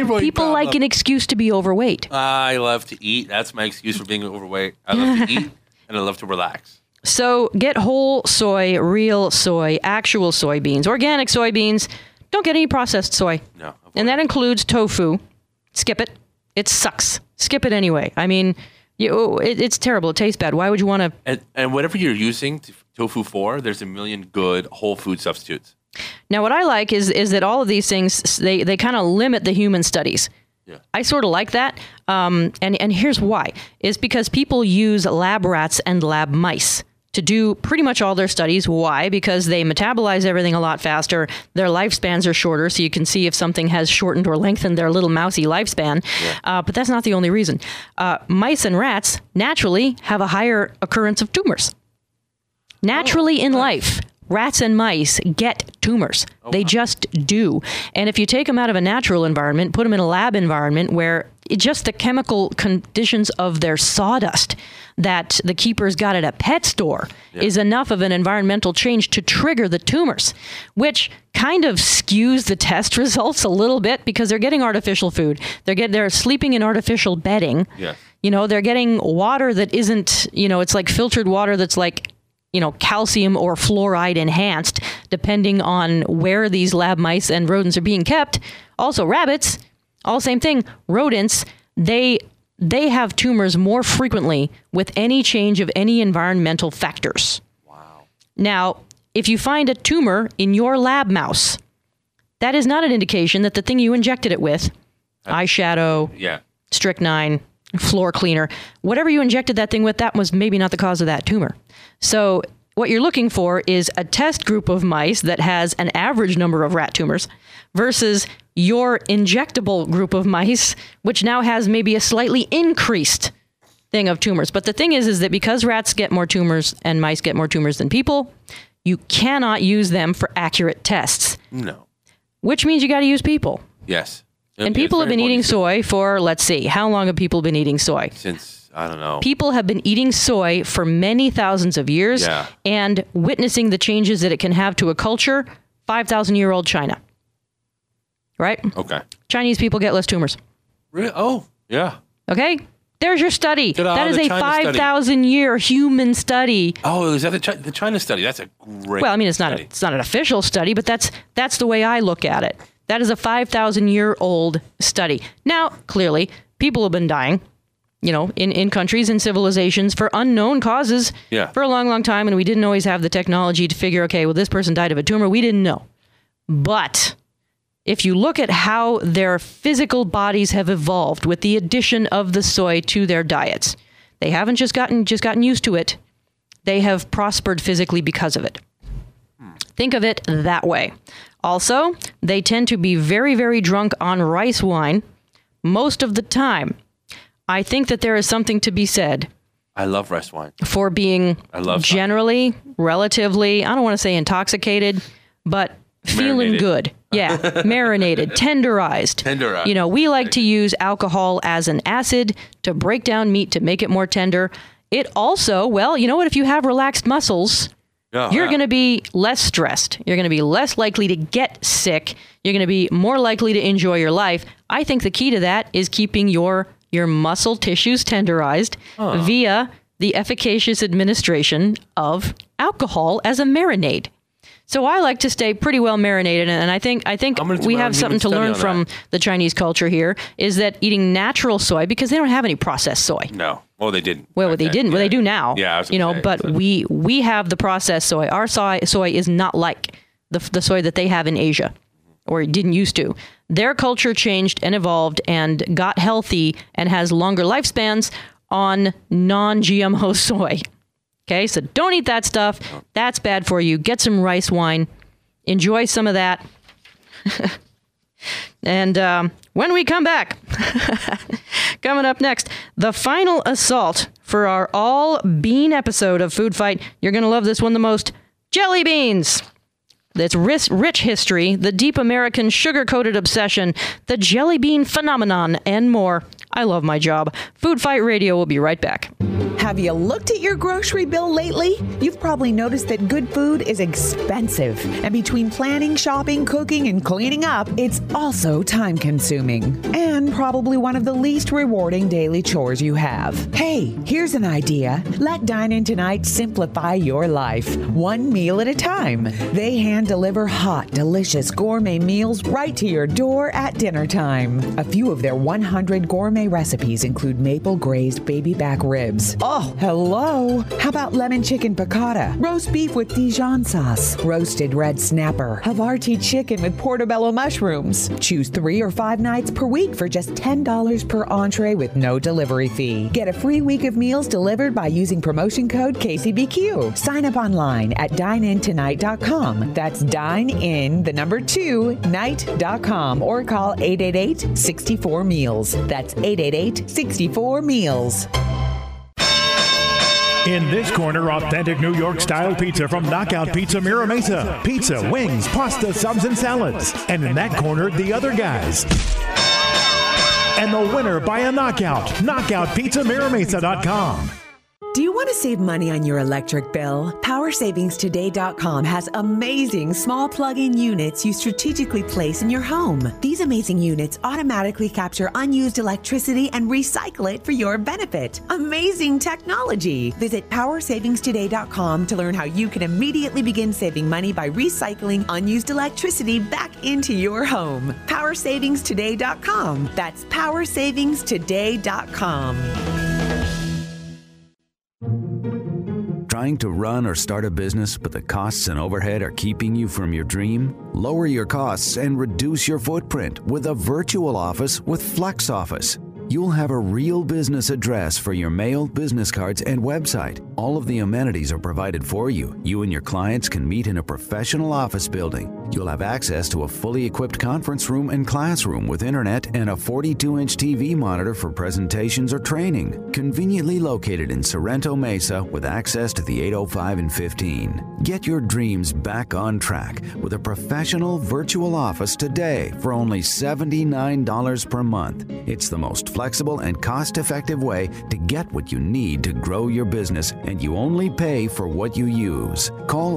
an excuse to be overweight. I love to eat. That's my excuse for being overweight. I love to eat and I love to relax. So get whole soy, real soy, actual soybeans, organic soybeans. Don't get any processed soy. No. And that includes tofu. Skip it. It sucks. Skip it anyway. I mean, it's terrible. It tastes bad. Why would you want to? And whatever you're using tofu for, there's a million good whole food substitutes. Now, what I like is that all of these things, they kind of limit the human studies. Yeah. I sort of like that. And here's why. Is because people use lab rats and lab mice to do pretty much all their studies. Why? Because they metabolize everything a lot faster. Their lifespans are shorter, so you can see if something has shortened or lengthened their little mousy lifespan. Yeah. But that's not the only reason. Mice and rats naturally have a higher occurrence of tumors. Naturally in life, rats and mice get tumors. They just do. And if you take them out of a natural environment, put them in a lab environment where just the chemical conditions of their sawdust that the keepers got at a pet store is enough of an environmental change to trigger the tumors, which kind of skews the test results a little bit because they're getting artificial food. They're sleeping in artificial bedding. Yes. They're getting water that isn't, it's like filtered water that's like, calcium or fluoride enhanced, depending on where these lab mice and rodents are being kept. Also, rabbits, all same thing. Rodents, they have tumors more frequently with any change of any environmental factors. Wow. Now, if you find a tumor in your lab mouse, that is not an indication that the thing you injected it with, eyeshadow, strychnine, floor cleaner, whatever you injected that thing with, that was maybe not the cause of that tumor. So what you're looking for is a test group of mice that has an average number of rat tumors versus your injectable group of mice, which now has maybe a slightly increased thing of tumors. But the thing is that because rats get more tumors and mice get more tumors than people, you cannot use them for accurate tests. No. Which means you got to use people. Yes. And people have been eating soy for, let's see, how long have people been eating soy? Since, I don't know. People have been eating soy for many thousands of years and witnessing the changes that it can have to a culture, 5,000-year-old China. Right? Okay. Chinese people get less tumors. Really? Oh, yeah. Okay? There's your study. That is a 5,000-year human study. Oh, is that the China study? That's a great Well, I mean, it's study. not an official study, but that's the way I look at it. That is a 5,000-year-old study. Now, clearly, people have been dying. in countries and civilizations for unknown causes for a long, long time. And we didn't always have the technology to figure, okay, well, this person died of a tumor. We didn't know. But if you look at how their physical bodies have evolved with the addition of the soy to their diets, they haven't just gotten used to it. They have prospered physically because of it. Think of it that way. Also, they tend to be very, very drunk on rice wine most of the time. I think that there is something to be said. I love rice wine. For being generally, relatively, I don't want to say intoxicated, but feeling good. Yeah, marinated, tenderized. We like to use alcohol as an acid to break down meat to make it more tender. It also, well, you know what? If you have relaxed muscles, you're going to be less stressed. You're going to be less likely to get sick. You're going to be more likely to enjoy your life. I think the key to that is keeping your muscle tissues tenderized via the efficacious administration of alcohol as a marinade. So I like to stay pretty well marinated, and I think we have something to learn from the Chinese culture here, is that eating natural soy, because they don't have any processed soy. No. Well, they didn't. Well, they didn't. Yeah. Well, they do now. Yeah, I was gonna say, but we have the processed soy. Our soy is not like the soy that they have in Asia, or didn't used to. Their culture changed and evolved and got healthy and has longer lifespans on non-GMO soy. Okay, so don't eat that stuff. That's bad for you. Get some rice wine. Enjoy some of that. And when we come back, coming up next, the final assault for our all-bean episode of Food Fight. You're going to love this one the most. Jelly beans. Its rich history, the deep American sugar-coated obsession, the jelly bean phenomenon, and more. I love my job. Food Fight Radio will be right back. Have you looked at your grocery bill lately? You've probably noticed that good food is expensive. And between planning, shopping, cooking, and cleaning up, it's also time-consuming. And probably one of the least rewarding daily chores you have. Hey, here's an idea. Let Dine In Tonight simplify your life, one meal at a time. They hand-deliver hot, delicious gourmet meals right to your door at dinner time. A few of their 100 gourmet recipes include maple glazed baby back ribs. Oh, hello! How about lemon chicken piccata, roast beef with Dijon sauce, roasted red snapper, Havarti chicken with portobello mushrooms. Choose 3 or 5 nights per week for just $10 per entree with no delivery fee. Get a free week of meals delivered by using promotion code KCBQ. Sign up online at dineintonight.com. That's dine-in, the number 2, night.com, or call 888-64-MEALS. That's 888-64-MEALS. In this corner, authentic New York-style pizza from Knockout Pizza Mira Mesa. Pizza, wings, pasta, subs, and salads. And in that corner, the other guys. And the winner by a knockout, knockoutpizzamiramesa.com. Do you want to save money on your electric bill? PowerSavingsToday.com has amazing small plug-in units you strategically place in your home. These amazing units automatically capture unused electricity and recycle it for your benefit. Amazing technology! Visit PowerSavingsToday.com to learn how you can immediately begin saving money by recycling unused electricity back into your home. PowerSavingsToday.com. That's PowerSavingsToday.com. Trying to run or start a business, but the costs and overhead are keeping you from your dream? Lower your costs and reduce your footprint with a virtual office with Flex Office. You'll have a real business address for your mail, business cards, and website. All of the amenities are provided for you. You and your clients can meet in a professional office building. You'll have access to a fully equipped conference room and classroom with internet and a 42-inch TV monitor for presentations or training. Conveniently located in Sorrento Mesa with access to the 805 and 15. Get your dreams back on track with a professional virtual office today for only $79 per month. It's the most flexible and cost-effective way to get what you need to grow your business, and you only pay for what you use. Call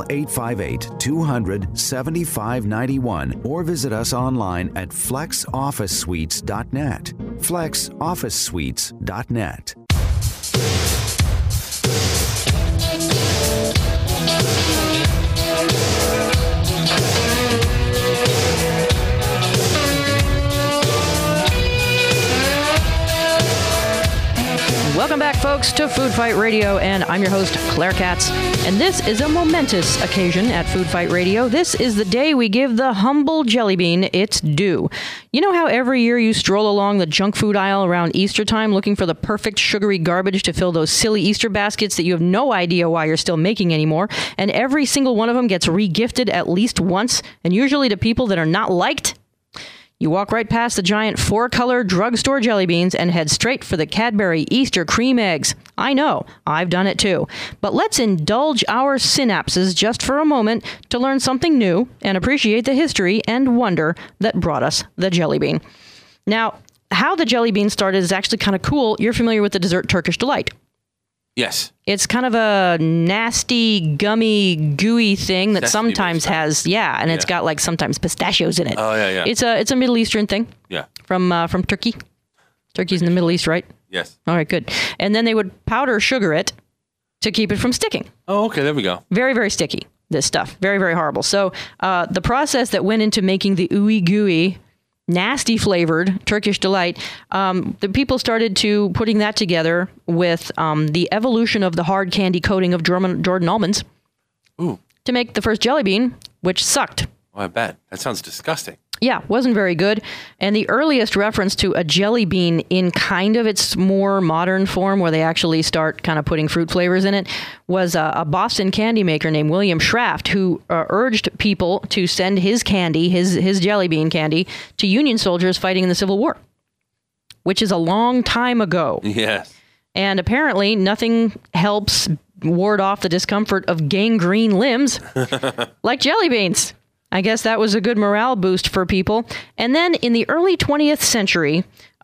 858-200-7591 or visit us online at flexofficesuites.net. flexofficesuites.net. folks, to Food Fight Radio, and I'm your host, Claire Katz. And this is a momentous occasion at Food Fight Radio. This is the day we give the humble jelly bean its due. You know how every year you stroll along the junk food aisle around Easter time looking for the perfect sugary garbage to fill those silly Easter baskets that you have no idea why you're still making anymore, and every single one of them gets re-gifted at least once, and usually to people that are not liked? You walk right past the giant four-color drugstore jelly beans and head straight for the Cadbury Easter cream eggs. I know, I've done it too. But let's indulge our synapses just for a moment to learn something new and appreciate the history and wonder that brought us the jelly bean. Now, how the jelly bean started is actually kind of cool. You're familiar with the dessert Turkish Delight. Yes. It's kind of a nasty, gummy, gooey thing that sometimes has, and it's got like sometimes pistachios in it. Oh, yeah. It's a Middle Eastern thing. Yeah. From Turkey. Turkey's in the Middle East, right? Yes. All right, good. And then they would powder sugar it to keep it from sticking. Oh, okay. There we go. Very, very sticky, this stuff. Very, very horrible. So the process that went into making the ooey gooey, nasty flavored Turkish Delight, the people started to putting that together with the evolution of the hard candy coating of Jordan almonds to make the first jelly bean, which sucked. Oh, I bet. That sounds disgusting. Yeah, wasn't very good. And the earliest reference to a jelly bean in kind of its more modern form, where they actually start kind of putting fruit flavors in it, was a Boston candy maker named William Schraft, who urged people to send his candy, his jelly bean candy, to Union soldiers fighting in the Civil War, which is a long time ago. Yes. And apparently nothing helps ward off the discomfort of gangrene limbs like jelly beans. I guess that was a good morale boost for people. And then in the early 20th century,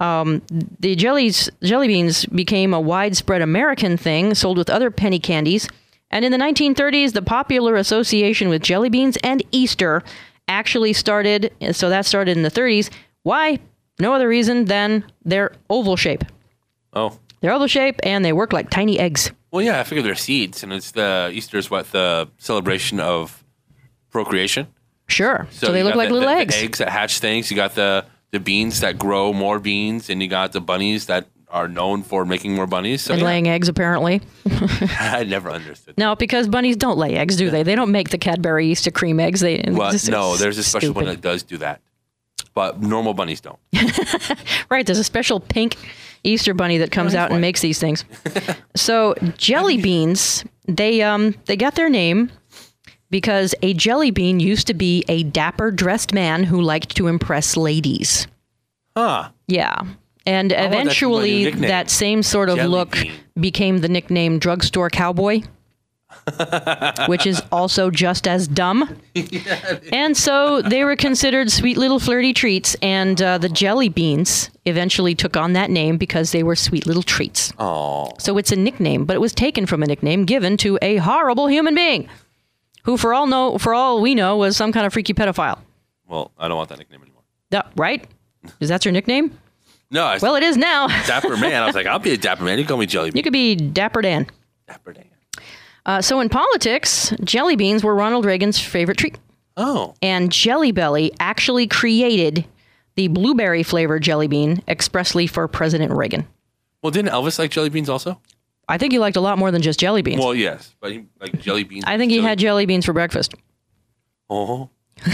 the jelly beans became a widespread American thing, sold with other penny candies. And in the 1930s, the popular association with jelly beans and Easter actually started. So that started in the 30s. Why? No other reason than their oval shape. Oh. They're oval shape, and they work like tiny eggs. Well, yeah, I figure they're seeds, and it's Easter is the celebration of procreation. Sure. So they look like little eggs. The eggs that hatch things. You got the beans that grow more beans, and you got the bunnies that are known for making more bunnies. So, and laying eggs, apparently. I never understood. No, because bunnies don't lay eggs, do they? They don't make the Cadbury Easter cream eggs. No, there's a special one that does do that. But normal bunnies don't. Right. There's a special pink Easter bunny that comes out and makes these things. So jelly beans, they got their name because a jelly bean used to be a dapper dressed man who liked to impress ladies. Huh. Yeah. And eventually that same sort of look became the nickname drugstore cowboy, which is also just as dumb. And so they were considered sweet little flirty treats, and the jelly beans eventually took on that name because they were sweet little treats. Aww. So it's a nickname, but it was taken from a nickname given to a horrible human being who, for all we know, was some kind of freaky pedophile. Well, I don't want that nickname anymore. Right? Is that your nickname? No. Well, it is now. Dapper Man. I was like, I'll be a Dapper Man. You call me Jelly Bean. You could be Dapper Dan. Dapper Dan. So in politics, jelly beans were Ronald Reagan's favorite treat. Oh. And Jelly Belly actually created the blueberry flavored jelly bean expressly for President Reagan. Well, didn't Elvis like jelly beans also? I think he liked a lot more than just jelly beans. Well, yes, but he liked jelly beans. I think he had jelly beans for breakfast. Oh.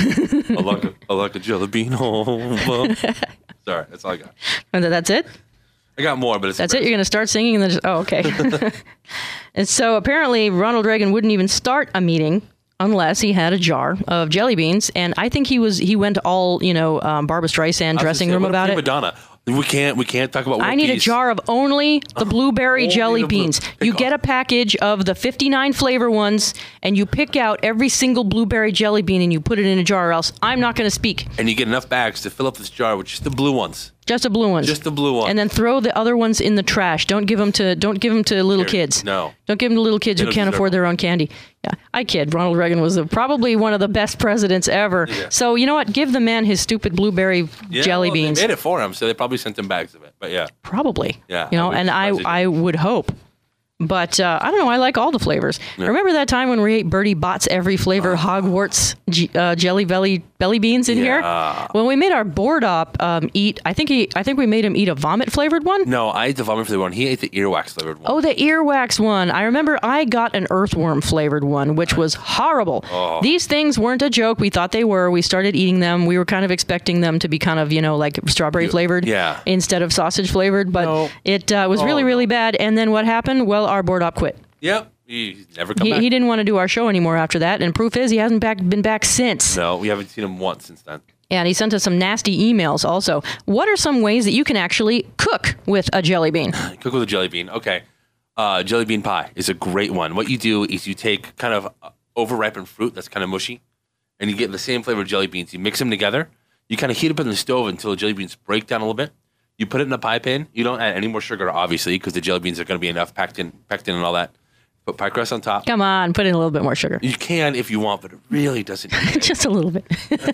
I like a jelly bean. Oh. Sorry, that's all I got. And that's it? I got more, but that's it. You're going to start singing and then just, okay. And so apparently Ronald Reagan wouldn't even start a meeting unless he had a jar of jelly beans. And I think he went all, Barbra Streisand dressing room about it. Madonna. We can't talk about. I need a jar of only the blueberry jelly beans. You get a package of the 59 flavor ones, and you pick out every single blueberry jelly bean, and you put it in a jar. Or else I'm not going to speak. And you get enough bags to fill up this jar with just the blue ones. Just the blue ones. Just the blue ones. And then throw the other ones in the trash. Don't give them to little kids. No. Don't give them to little kids who can't afford their own candy. Yeah, I kid. Ronald Reagan was probably one of the best presidents ever. Yeah. So you know what? Give the man his stupid blueberry jelly beans. They made it for him, so they probably sent him bags of it. But yeah. Probably. Yeah. And I would hope But I don't know. I like all the flavors. Yeah. Remember that time when we ate Bertie Bott's every flavor Hogwarts jelly belly beans in here? When we made our board op eat, I think we made him eat a vomit flavored one. No, I ate the vomit flavored one. He ate the earwax flavored one. Oh, the earwax one. I remember I got an earthworm flavored one, which was horrible. Oh. These things weren't a joke. We thought they were. We started eating them. We were kind of expecting them to be kind of, like strawberry flavored instead of sausage flavored. But it was really, really bad. And then what happened? Well, our board op quit. Yep. He's never come back. He didn't want to do our show anymore after that. And proof is he hasn't been back since. No, we haven't seen him once since then. And he sent us some nasty emails also. What are some ways that you can actually cook with a jelly bean? Cook with a jelly bean. Okay. Jelly bean pie is a great one. What you do is you take kind of over-ripened fruit that's kind of mushy, and you get the same flavor of jelly beans. You mix them together. You kind of heat up in the stove until the jelly beans break down a little bit. You put it in a pie pan. You don't add any more sugar, obviously, because the jelly beans are going to be enough packed in and all that. Put pie crust on top. Come on, put in a little bit more sugar. You can if you want, but it really doesn't need it. Just a little bit.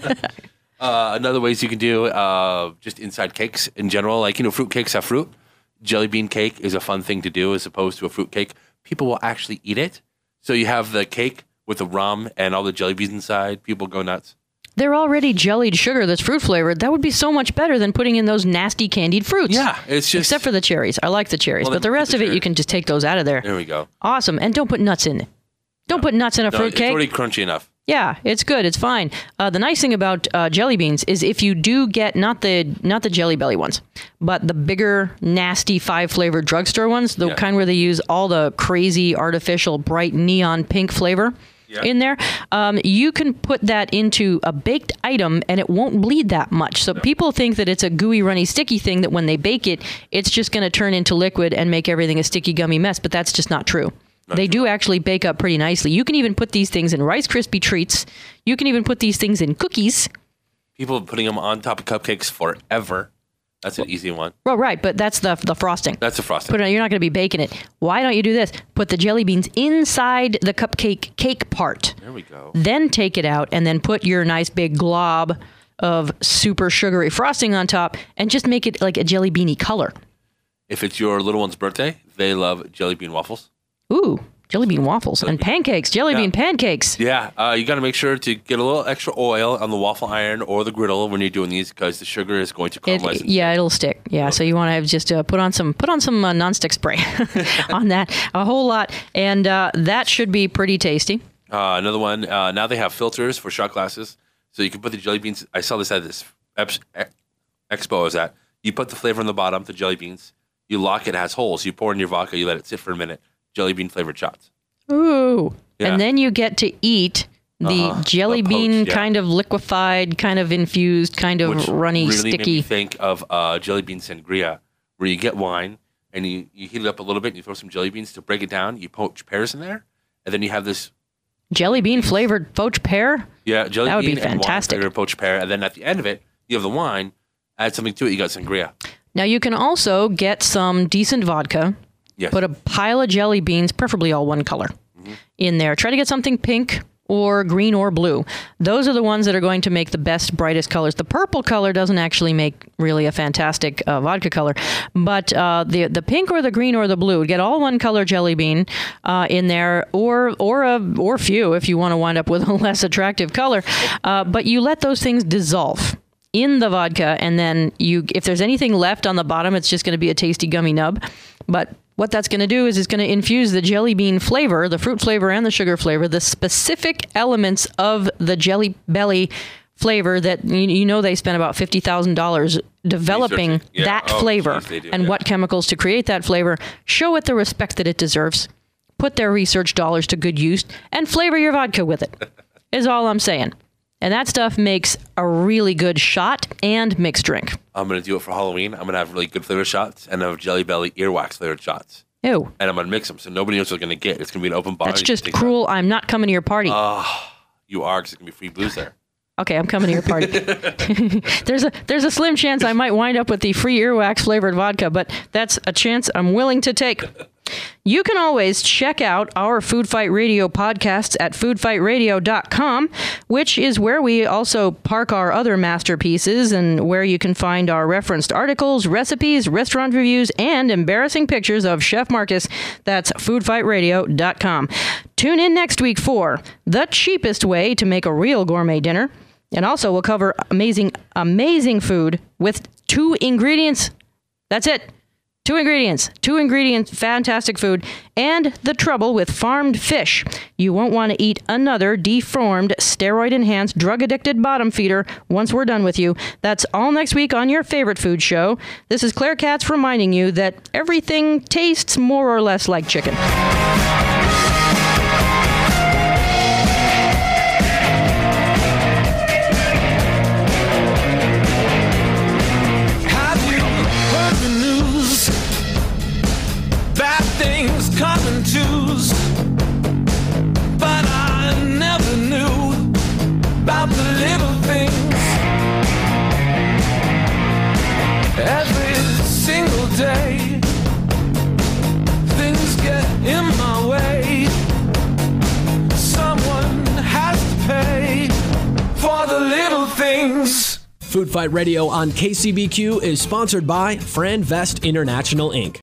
Another ways you can do just inside cakes in general, like, fruit cakes have fruit. Jelly bean cake is a fun thing to do as opposed to a fruit cake. People will actually eat it. So you have the cake with the rum and all the jelly beans inside. People go nuts. They're already jellied sugar that's fruit flavored. That would be so much better than putting in those nasty candied fruits. Yeah, it's just... Except for the cherries. I like the cherries. But the rest of it, you can just take those out of there. There we go. Awesome. And don't put nuts in it. Don't put nuts in a fruit cake. It's already crunchy enough. Yeah, it's good. It's fine. The nice thing about jelly beans is if you do get not the Jelly Belly ones, but the bigger, nasty 5-flavored drugstore ones, the kind where they use all the crazy, artificial, bright neon pink flavor in there, you can put that into a baked item and it won't bleed that much. So people think that it's a gooey, runny, sticky thing that when they bake it, it's just going to turn into liquid and make everything a sticky, gummy mess. But that's just not true. They do actually bake up pretty nicely. You can even put these things in Rice Krispie treats. You can even put these things in cookies. People are putting them on top of cupcakes forever. That's an easy one. Well, right, but that's the frosting. That's the frosting. You're not going to be baking it. Why don't you do this? Put the jelly beans inside the cupcake cake part. There we go. Then take it out and then put your nice big glob of super sugary frosting on top and just make it like a jelly beanie color. If it's your little one's birthday, they love jelly bean waffles. Ooh, jelly bean waffles and pancakes, jelly bean pancakes. Yeah, you got to make sure to get a little extra oil on the waffle iron or the griddle when you're doing these because the sugar is going to caramelize. It'll stick. Yeah, so you want to just put on some nonstick spray on that, a whole lot, and that should be pretty tasty. Another one. Now they have filters for shot glasses, so you can put the jelly beans. I saw this at this expo I was at. You put the flavor on the bottom, the jelly beans. You lock it. It has holes. You pour in your vodka. You let it sit for a minute. Jelly bean flavored shots. Ooh. Yeah. And then you get to eat the jelly bean kind of liquefied, kind of infused, kind of runny, really sticky. Made me think of jelly bean sangria, where you get wine and you heat it up a little bit and you throw some jelly beans to break it down. You poach pears in there, and then you have this jelly bean flavored poached pear. Yeah, jelly that would bean be fantastic. And wine flavored poached pear, and then at the end of it, you have the wine. Add something to it. You got sangria. Now you can also get some decent vodka. Yes. Put a pile of jelly beans, preferably all one color, in there. Try to get something pink or green or blue. Those are the ones that are going to make the best, brightest colors. The purple color doesn't actually make really a fantastic vodka color, but the pink or the green or the blue, get all one color jelly bean in there, or few if you want to wind up with a less attractive color. But you let those things dissolve in the vodka, and then if there's anything left on the bottom, it's just going to be a tasty gummy nub. But what that's going to do is it's going to infuse the jelly bean flavor, the fruit flavor and the sugar flavor, the specific elements of the Jelly Belly flavor that they spent about $50,000 developing that flavor and what chemicals to create that flavor. Show it the respect that it deserves. Put their research dollars to good use and flavor your vodka with it, is all I'm saying. And that stuff makes a really good shot and mixed drink. I'm going to do it for Halloween. I'm going to have really good flavored shots and have Jelly Belly earwax flavored shots. Ew. And I'm going to mix them so nobody knows what they're going to get. It's going to be an open bar. That's just cruel. I'm not coming to your party. You are, because it's going to be free booze there. Okay, I'm coming to your party. There's a slim chance I might wind up with the free earwax flavored vodka, but that's a chance I'm willing to take. You can always check out our Food Fight Radio podcasts at foodfightradio.com, which is where we also park our other masterpieces and where you can find our referenced articles, recipes, restaurant reviews, and embarrassing pictures of Chef Marcus. That's foodfightradio.com. Tune in next week for the cheapest way to make a real gourmet dinner. And also we'll cover amazing food with 2 ingredients. That's it. 2 ingredients, fantastic food, and the trouble with farmed fish. You won't want to eat another deformed, steroid-enhanced, drug-addicted bottom feeder once we're done with you. That's all next week on your favorite food show. This is Claire Katz reminding you that everything tastes more or less like chicken. Things come in twos, but I never knew about the little things. Every single day, things get in my way. Someone has to pay for the little things. Food Fight Radio on KCBQ is sponsored by Fran Vest International, Inc.